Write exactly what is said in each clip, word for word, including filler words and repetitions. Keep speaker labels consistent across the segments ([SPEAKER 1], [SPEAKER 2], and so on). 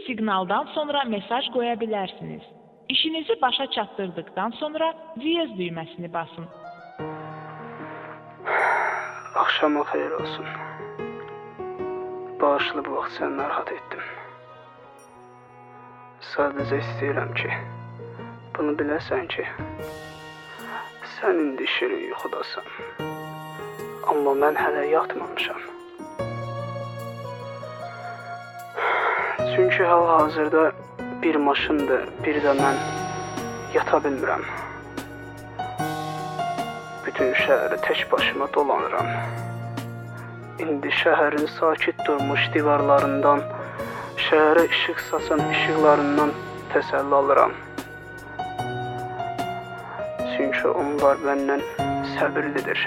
[SPEAKER 1] siqnaldan sonra mesaj qoya bilərsiniz. İşinizi başa çatdırdıqdan sonra diyez düyməsini basın.
[SPEAKER 2] Axşamın xeyir olsun. Bağışlı bu vaxt səni narahat etdim. Sadəcə istəyirəm ki, bunu biləsən ki, sən indi şirin yuxudasan. Amma mən hələ yatmamışam. Çünki hal-hazırda bir maşındır, bir də mən yata bilmirəm. Bütün şəhəri tək başıma dolanıram. İndi şəhərin sakit durmuş divarlarından, şəhərə işıq saçan işıqlarından təsəlli alıram. Çünki onlar məndən səbirlidir.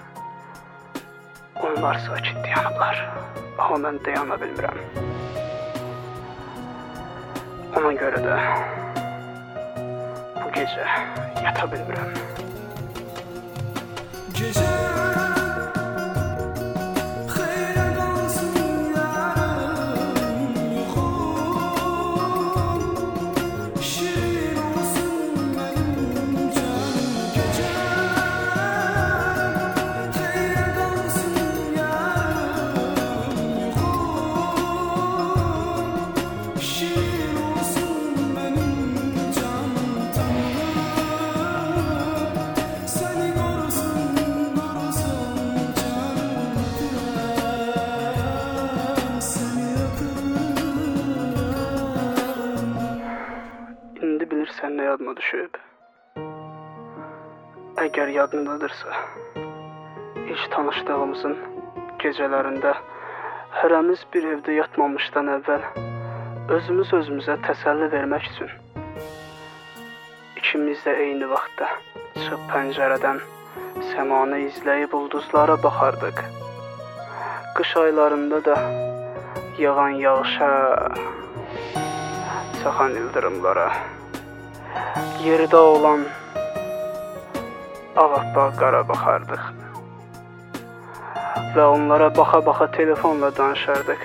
[SPEAKER 2] Onlar sakit dayanırlar, amma mən dayana bilmirəm. Ona görə də bu gecə yata bilmirəm. Gecə bilirsən nə yadıma düşüb? Əgər yadındadırsa, ilk tanışdığımızın gecələrində hərəmiz bir evdə yatmamışdan əvvəl özümüz özümüzə təsəlli vermək üçün ikimiz də eyni vaxtda çıxıb pəncərədən səmanı izləyib ulduzlara baxardıq. Qış aylarında da yağan yağışa, çaxan ildırımlara, yerdə olan ağappaq qara baxardıq və onlara baxa-baxa telefonla danışardıq.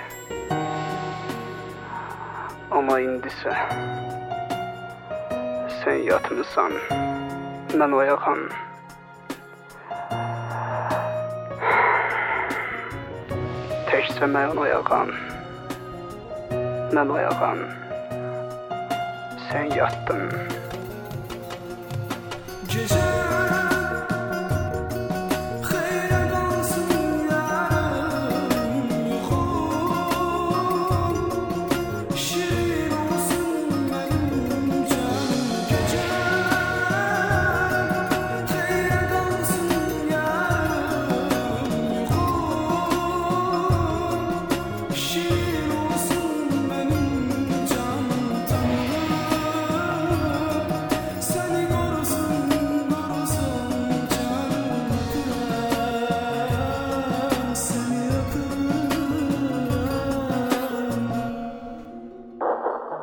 [SPEAKER 2] Amma indisə sən yatmısan, mən oyağam. Təkcə mən oyağam, mən oyağam, sən yatdın. Gecə xeyrə qalsın yarım yuxum, şirin olsun mənim canım. Gecə xeyrə qalsın yarım yuxum, şirin olsun mənim canım. Səni qorusun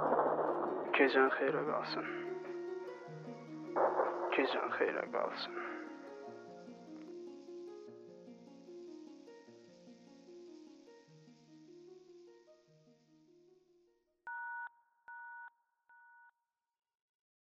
[SPEAKER 2] Gecən xeyrə qalsın. Gecən xeyrə qalsın.